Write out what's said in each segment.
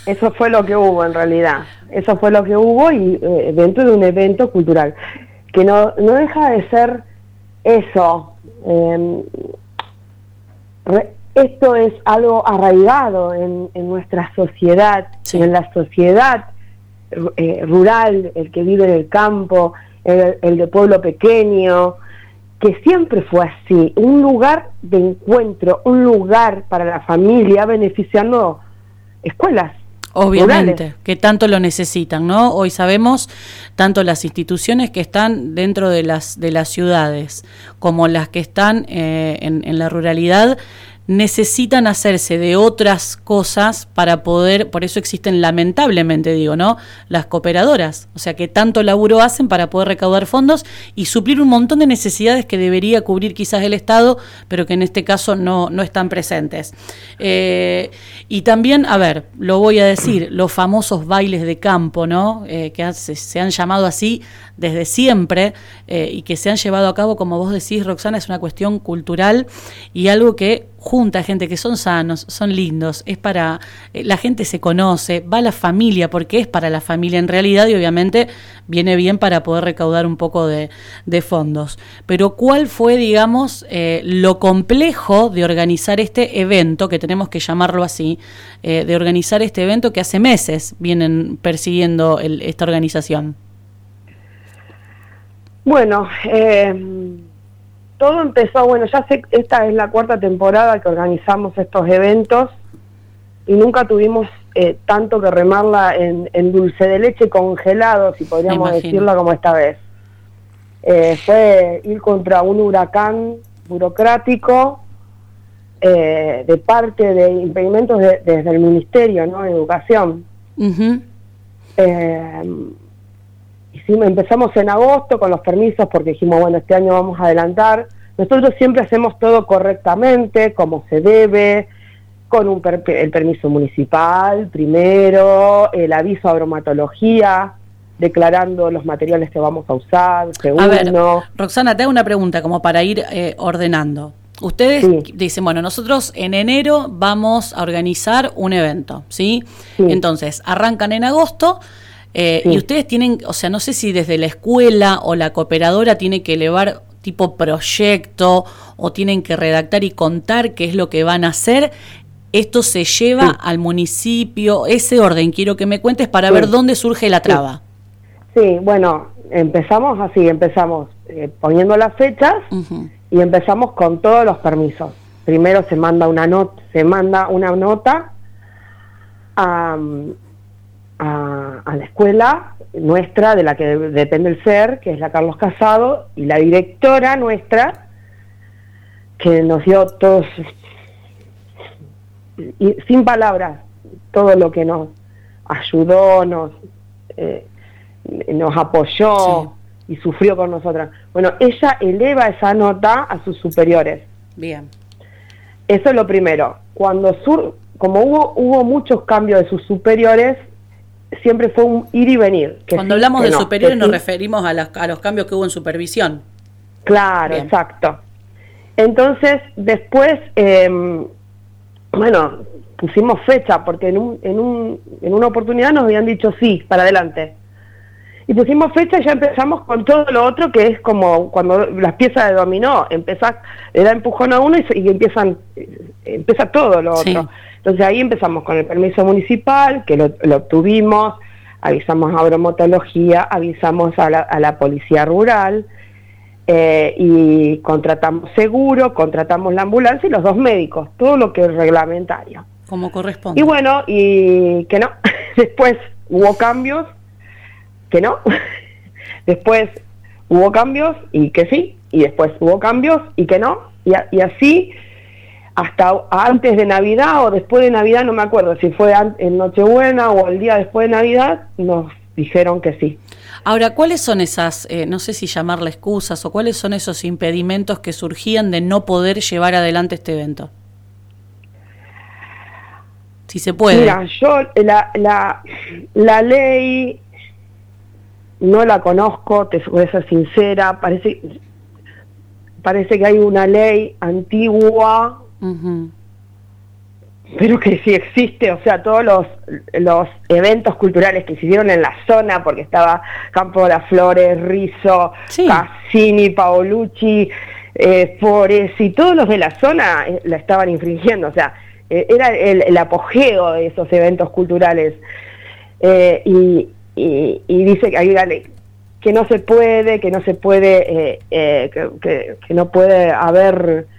Eso fue lo que hubo en realidad. Eso fue lo que hubo y dentro de un evento cultural. Que no deja de ser eso. Esto es algo arraigado en nuestra sociedad, sí. En la sociedad rural, el que vive en el campo, el de pueblo pequeño, que siempre fue así, un lugar de encuentro, un lugar para la familia, beneficiando escuelas. Obviamente, rurales. que tanto lo necesitan, ¿no? Hoy sabemos tanto las instituciones que están dentro de las ciudades como las que están en la ruralidad necesitan hacerse de otras cosas para poder, por eso existen lamentablemente, digo, ¿no?, las cooperadoras, o sea, que tanto laburo hacen para poder recaudar fondos y suplir un montón de necesidades que debería cubrir quizás el Estado, pero que en este caso no están presentes. Y también, a ver, lo voy a decir, los famosos bailes de campo, ¿no?, que se han llamado así desde siempre y que se han llevado a cabo, como vos decís, Roxana, es una cuestión cultural y algo que junta gente que son sanos, son lindos, es para, la gente se conoce, va a la familia porque es para la familia en realidad y obviamente viene bien para poder recaudar un poco de fondos. Pero ¿cuál fue, digamos, lo complejo de organizar este evento, que tenemos que llamarlo así, de organizar este evento que hace meses vienen persiguiendo esta organización? Bueno, todo empezó, ya sé, esta es la 4ª temporada que organizamos estos eventos y nunca tuvimos tanto que remarla en dulce de leche congelado, si podríamos decirlo, como esta vez. Fue ir contra un huracán burocrático de parte de impedimentos desde el Ministerio, ¿no?, de Educación. Uh-huh. Empezamos en agosto con los permisos porque dijimos, este año vamos a adelantar. Nosotros siempre hacemos todo correctamente, como se debe, con el permiso municipal primero, el aviso a bromatología, declarando los materiales que vamos a usar, segundo. A ver, Roxana, te hago una pregunta como para ir ordenando. Ustedes dicen, nosotros en enero vamos a organizar un evento, ¿sí? Entonces, arrancan en agosto. Y ustedes tienen, no sé si desde la escuela o la cooperadora tiene que elevar tipo proyecto o tienen que redactar y contar qué es lo que van a hacer. Esto se lleva al municipio, ese orden quiero que me cuentes para ver dónde surge la traba. Sí, empezamos así, poniendo las fechas y empezamos con todos los permisos. Primero se manda una nota a la escuela nuestra, de la que depende el SER, que es la Carlos Casado, y la directora nuestra, que nos dio todos, y sin palabras, todo lo que nos ayudó, nos apoyó y sufrió con nosotras. Ella eleva esa nota a sus superiores. Bien. Eso es lo primero. Como hubo muchos cambios de sus superiores, siempre fue un ir y venir. Cuando hablamos de superiores nos referimos a los cambios que hubo en supervisión. Claro, bien. Exacto. Entonces, después, pusimos fecha, porque en una oportunidad nos habían dicho sí, para adelante. Y pusimos fecha y ya empezamos con todo lo otro, que es como cuando las piezas de dominó, le da empujón a uno y empieza todo lo otro. Entonces ahí empezamos con el permiso municipal, que lo obtuvimos, avisamos a bromatología, avisamos a la policía rural, y contratamos seguro, contratamos la ambulancia y los 2 médicos, todo lo que es reglamentario. Como corresponde. Y que no, después hubo cambios, que no, después hubo cambios y que sí, y después hubo cambios y que no, y así hasta antes de Navidad o después de Navidad, no me acuerdo si fue en Nochebuena o el día después de Navidad, nos dijeron que sí. Ahora, ¿cuáles son esas, no sé si llamarle excusas, o cuáles son esos impedimentos que surgían de no poder llevar adelante este evento? Si se puede. Mira, yo la ley no la conozco, te voy a ser sincera, parece que hay una ley antigua pero que sí existe, o sea, todos los eventos culturales que se hicieron en la zona, porque estaba Campo de las Flores, Rizzo, sí. Cassini, Paolucci, Foresi, todos los de la zona la estaban infringiendo, o sea, era el apogeo de esos eventos culturales. Y dice que no se puede, que no puede haber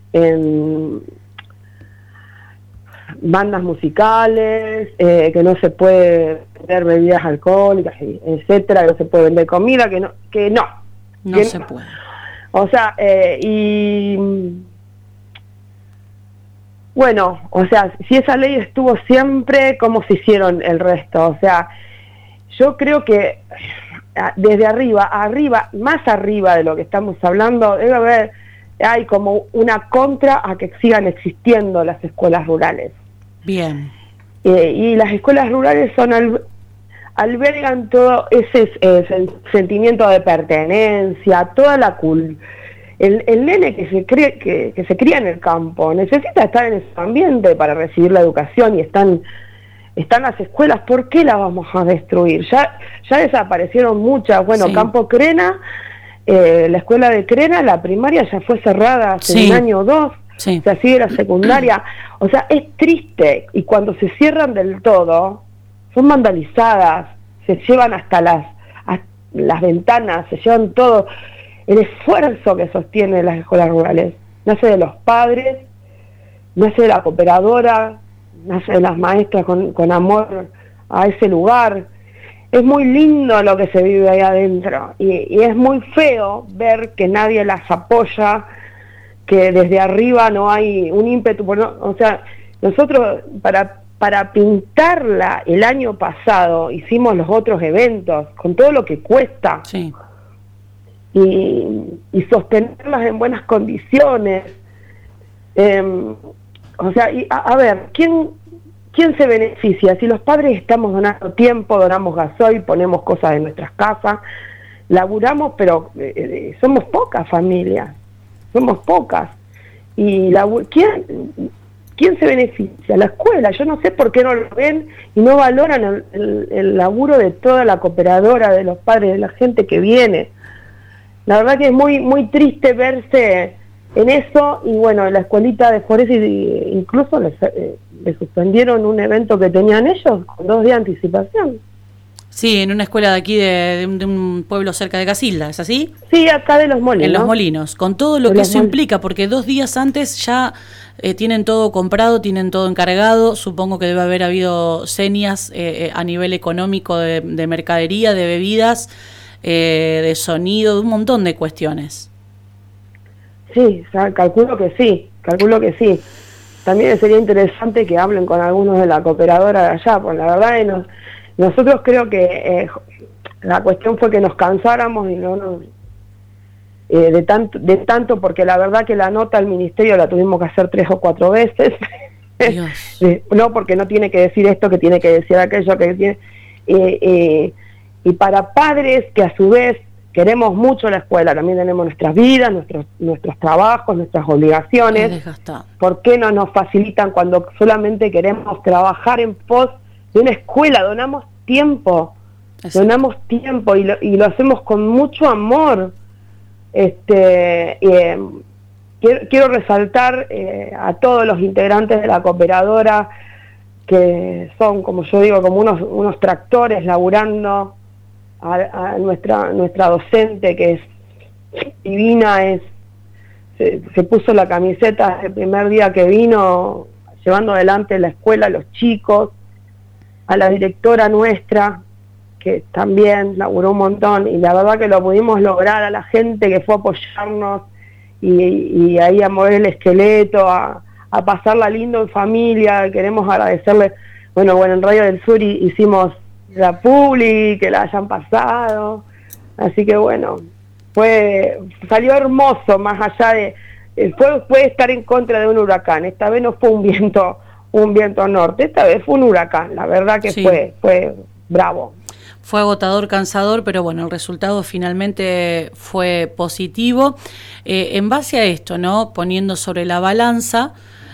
bandas musicales, que no se puede vender bebidas alcohólicas, etcétera, que no se puede vender comida, que no se puede. O sea, bueno, o sea, si esa ley estuvo siempre, ¿cómo se hicieron el resto? O sea, yo creo que desde arriba, más arriba de lo que estamos hablando, hay como una contra a que sigan existiendo las escuelas rurales. Bien. Y las escuelas rurales albergan todo ese sentimiento de pertenencia, toda la el nene que se cría en el campo necesita estar en ese ambiente para recibir la educación, y están las escuelas. ¿Por qué las vamos a destruir? Ya desaparecieron muchas. Bueno, sí. Campo Crena, la escuela de Crena, la primaria ya fue cerrada hace un año o dos. Sí. O sea, sigue la secundaria. O sea, es triste, y cuando se cierran del todo, son vandalizadas, se llevan hasta las ventanas, se llevan todo. El esfuerzo que sostiene las escuelas rurales nace de los padres, nace de la cooperadora, nace de las maestras con amor a ese lugar. Es muy lindo lo que se vive ahí adentro, y es muy feo ver que nadie las apoya, que desde arriba no hay un ímpetu. O sea, nosotros para pintarla el año pasado hicimos los otros eventos, con todo lo que cuesta. Sí. Y sostenerlas en buenas condiciones. O sea, a ver, ¿quién se beneficia? Si los padres estamos donando tiempo, donamos gasoil, ponemos cosas en nuestras casas, laburamos, pero somos pocas familias, somos pocas. Y ¿quién se beneficia? La escuela. Yo no sé por qué no lo ven y no valoran el laburo de toda la cooperadora, de los padres, de la gente que viene. La verdad que es muy, muy triste verse en eso. Y bueno, en la escuelita de Foresi incluso le suspendieron un evento que tenían ellos con 2 días de anticipación. Sí, en una escuela de aquí de un pueblo cerca de Casilda, ¿es así? Sí, acá de Los Molinos. En Los Molinos, con todo lo que eso implica, porque 2 días antes ya tienen todo comprado, tienen todo encargado. Supongo que debe haber habido señas a nivel económico de mercadería, de bebidas, de sonido, de un montón de cuestiones. Sí, o sea, calculo que sí. También sería interesante que hablen con algunos de la cooperadora de allá, porque la verdad nosotros creo que la cuestión fue que nos cansáramos y no nos de tanto, porque la verdad que la nota al ministerio la tuvimos que hacer 3 o 4 veces. No, porque no tiene que decir esto, que tiene que decir aquello, que tiene y para padres que a su vez queremos mucho la escuela, también tenemos nuestras vidas, nuestros trabajos, nuestras obligaciones. ¿Por qué no nos facilitan cuando solamente queremos trabajar en pos de una escuela? Donamos tiempo y lo hacemos con mucho amor. Quiero resaltar a todos los integrantes de la cooperadora, que son, como yo digo, como unos tractores laburando, a nuestra docente, que es divina, se puso la camiseta el primer día que vino, llevando adelante la escuela, a los chicos, a la directora nuestra, que también laburó un montón, y la verdad que lo pudimos lograr, a la gente que fue a apoyarnos, y ahí a mover el esqueleto, a pasarla lindo en familia. Queremos agradecerle, bueno, en Radio del Sur hicimos la publi, que la hayan pasado, así que bueno, salió hermoso, más allá de, puede estar en contra de un huracán. Esta vez no fue un viento norte, esta vez fue un huracán, la verdad que sí. fue bravo. Fue agotador, cansador, pero bueno, el resultado finalmente fue positivo. En base a esto, ¿no? Poniendo sobre la balanza,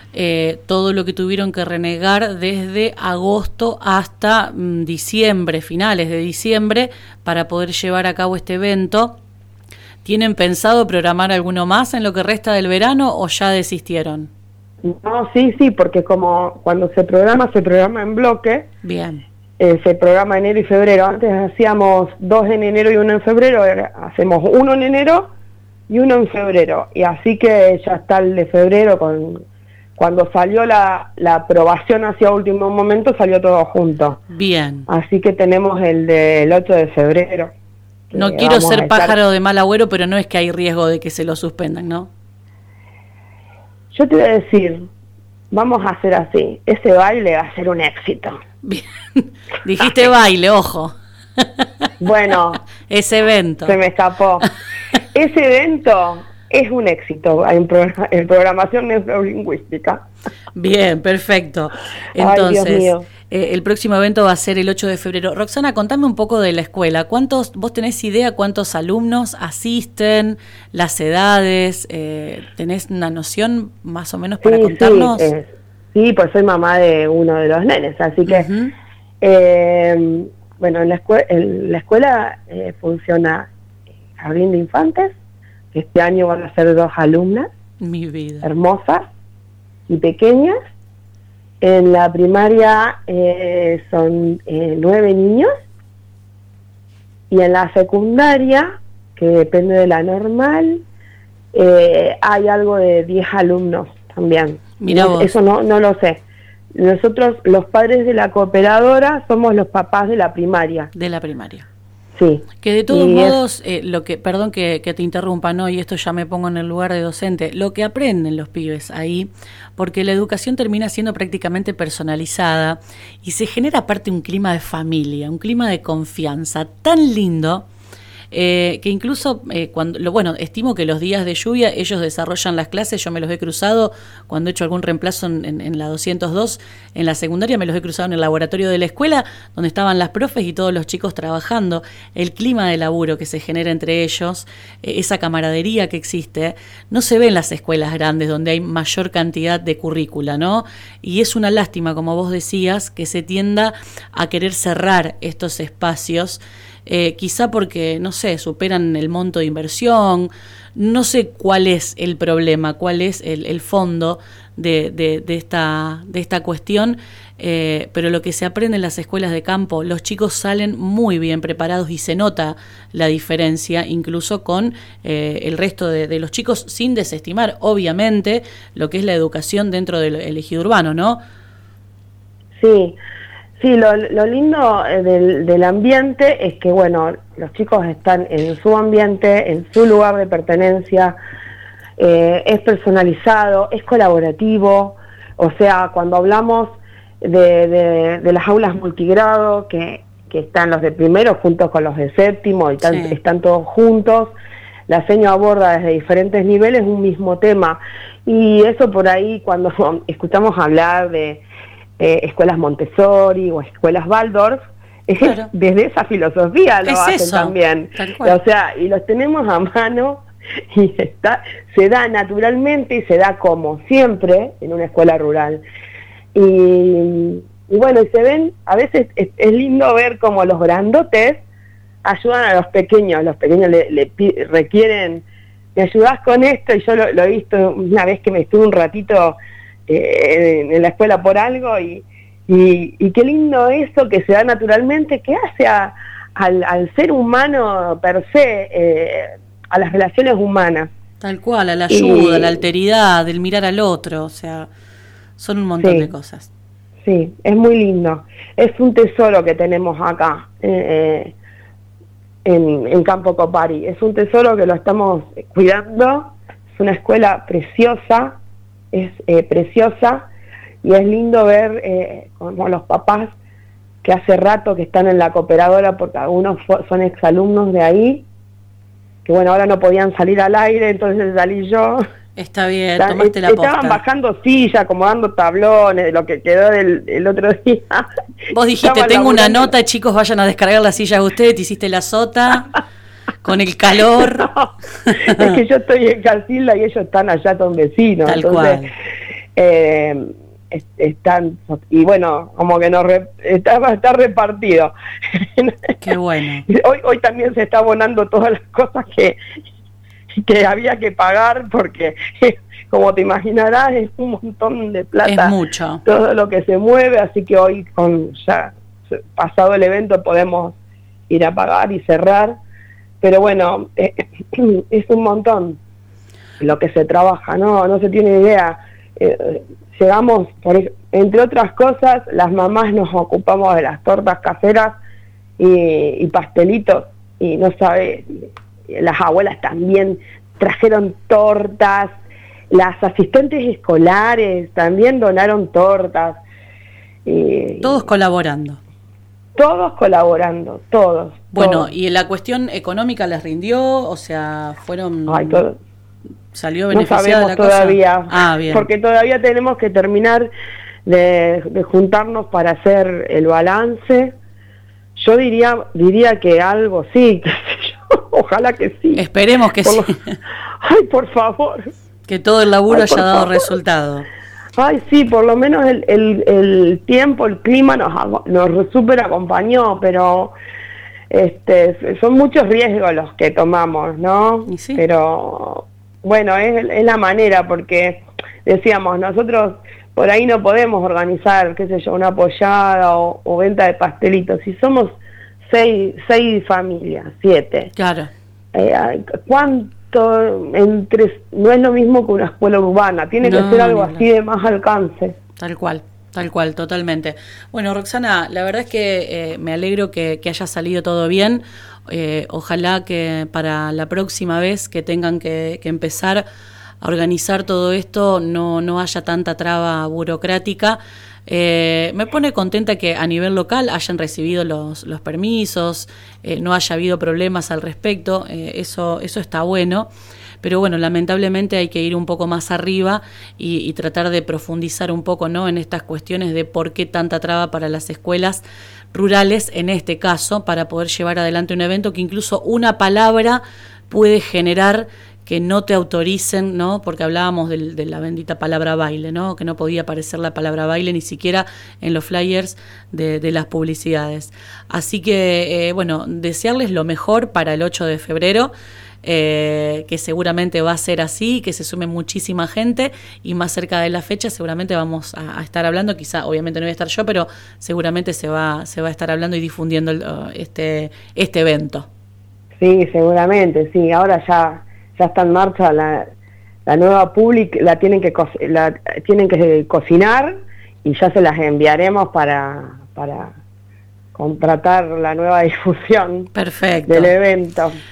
todo lo que tuvieron que renegar desde agosto hasta diciembre, finales de diciembre, para poder llevar a cabo este evento. ¿Tienen pensado programar alguno más en lo que resta del verano o ya desistieron? No, sí, porque como cuando se programa en bloque. Bien. Se programa enero y febrero. Antes hacíamos 2 en enero y 1 en febrero, hacemos 1 en enero y 1 en febrero. Y así que ya está el de febrero, cuando salió la aprobación hacia último momento, salió todo junto. Bien. Así que tenemos el del 8 de febrero. No quiero ser pájaro de mal agüero, pero no es que hay riesgo de que se lo suspendan, ¿no? Yo te voy a decir, vamos a hacer así, ese baile va a ser un éxito. Bien, dijiste baile, ojo. Bueno, ese evento. Se me escapó. Ese evento es un éxito en programación neurolingüística. Bien, perfecto. Entonces, ay, Dios mío. El próximo evento va a ser el 8 de febrero. Roxana, contame un poco de la escuela. ¿Vos tenés idea cuántos alumnos asisten, las edades? ¿Tenés una noción más o menos para contarnos? Sí, pues soy mamá de uno de los nenes, así que, bueno, en la escuela funciona jardín de infantes, que este año van a ser 2 alumnas, mi vida, hermosas y pequeñas. En la primaria son 9 niños, y en la secundaria, que depende de la normal, hay algo de 10 alumnos también. Mirá vos. Eso no lo sé. Nosotros, los padres de la cooperadora, somos los papás de la primaria. De la primaria. Sí. Que de todos modos, perdón que te interrumpa, ¿no? Y esto ya me pongo en el lugar de docente, lo que aprenden los pibes ahí, porque la educación termina siendo prácticamente personalizada y se genera aparte un clima de familia, un clima de confianza tan lindo, que incluso estimo que los días de lluvia ellos desarrollan las clases. Yo me los he cruzado cuando he hecho algún reemplazo en la 202, en la secundaria me los he cruzado en el laboratorio de la escuela, donde estaban las profes y todos los chicos trabajando. El clima de laburo que se genera entre ellos, esa camaradería que existe, no se ve en las escuelas grandes donde hay mayor cantidad de currícula, ¿no? Y es una lástima, como vos decías, que se tienda a querer cerrar estos espacios, quizá porque, no sé, superan el monto de inversión. No sé cuál es el problema, cuál es el fondo de esta cuestión, pero lo que se aprende en las escuelas de campo, los chicos salen muy bien preparados y se nota la diferencia incluso con el resto de los chicos, sin desestimar obviamente lo que es la educación dentro del ejido urbano, ¿no? Sí, lo lindo del ambiente es que, bueno, los chicos están en su ambiente, en su lugar de pertenencia, es personalizado, es colaborativo. O sea, cuando hablamos de las aulas multigrado, que están los de primero juntos con los de séptimo, y están todos juntos, la seño aborda desde diferentes niveles un mismo tema. Y eso por ahí, cuando escuchamos hablar de escuelas Montessori o escuelas Waldorf, claro, desde esa filosofía lo hacen eso, también. O sea, y los tenemos a mano y se da naturalmente y se da como siempre en una escuela rural. Y bueno, y se ven, a veces es lindo ver como los grandotes ayudan a los pequeños le requieren, ¿me ayudás con esto? Y yo lo he visto una vez que me estuve un ratito en la escuela por algo, y qué lindo eso que se da naturalmente, que hace al ser humano per se, a las relaciones humanas. Tal cual, a la ayuda, a la alteridad, el mirar al otro, o sea, son un montón de cosas. Sí, es muy lindo. Es un tesoro que tenemos acá en Campo Copari. Es un tesoro que lo estamos cuidando. Es una escuela preciosa. Es preciosa, y es lindo ver como los papás que hace rato que están en la cooperadora, porque algunos son exalumnos de ahí, que bueno, ahora no podían salir al aire, entonces salí yo. Está bien, tomaste la posta. Estaban bajando sillas, acomodando tablones, de lo que quedó del otro día. Vos dijiste, tengo una nota, chicos, vayan a descargar las sillas ustedes, te hiciste la sota. Con el calor. No, es que yo estoy en Casilda y ellos están allá, son vecinos. Tal entonces, cual. están, y bueno, como que está repartido. Qué bueno. Hoy también se está abonando todas las cosas que había que pagar, porque como te imaginarás es un montón de plata, es mucho, todo lo que se mueve, así que hoy, con ya pasado el evento, podemos ir a pagar y cerrar, pero bueno, es un montón lo que se trabaja, no se tiene idea. Llegamos, entre otras cosas, las mamás nos ocupamos de las tortas caseras y pastelitos, y no sabes, las abuelas también trajeron tortas, las asistentes escolares también donaron tortas. Todos colaborando. Todos. Bueno, todos. ¿y la cuestión económica les rindió? O sea, fueron... ¿Salió no beneficiada sabemos la todavía, cosa? Bien. Porque todavía tenemos que terminar de juntarnos para hacer el balance. Yo diría que algo sí, qué sé yo, ojalá que sí. Esperemos que sí. Ay, por favor. Que todo el laburo haya dado resultado. Ay, sí, por lo menos el tiempo, el clima nos súper acompañó, pero son muchos riesgos los que tomamos, ¿no? ¿Y sí? Pero bueno, es la manera, porque decíamos, nosotros por ahí no podemos organizar, qué sé yo, una pollada o venta de pastelitos. Si somos seis familias, 7. Claro. ¿Cuánto no es lo mismo que una escuela urbana? Tiene que ser algo así de más alcance. Tal cual, totalmente. Bueno, Roxana, la verdad es que me alegro que haya salido todo bien. Ojalá que para la próxima vez que tengan que empezar a organizar todo esto no haya tanta traba burocrática. Me pone contenta que a nivel local hayan recibido los permisos, no haya habido problemas al respecto, eso está bueno. Pero bueno, lamentablemente hay que ir un poco más arriba y tratar de profundizar un poco, ¿no?, en estas cuestiones de por qué tanta traba para las escuelas rurales, en este caso, para poder llevar adelante un evento que incluso una palabra puede generar que no te autoricen, ¿no? Porque hablábamos de la bendita palabra baile, ¿no? Que no podía aparecer la palabra baile ni siquiera en los flyers de las publicidades. Así que, bueno, desearles lo mejor para el 8 de febrero, que seguramente va a ser así, que se sume muchísima gente, y más cerca de la fecha seguramente vamos a estar hablando, quizá obviamente no voy a estar yo, pero seguramente se va a estar hablando y difundiendo este evento. Sí, seguramente, sí, ahora ya está en marcha la nueva public, la tienen que cocinar y ya se las enviaremos para contratar la nueva difusión. Perfecto. Del evento.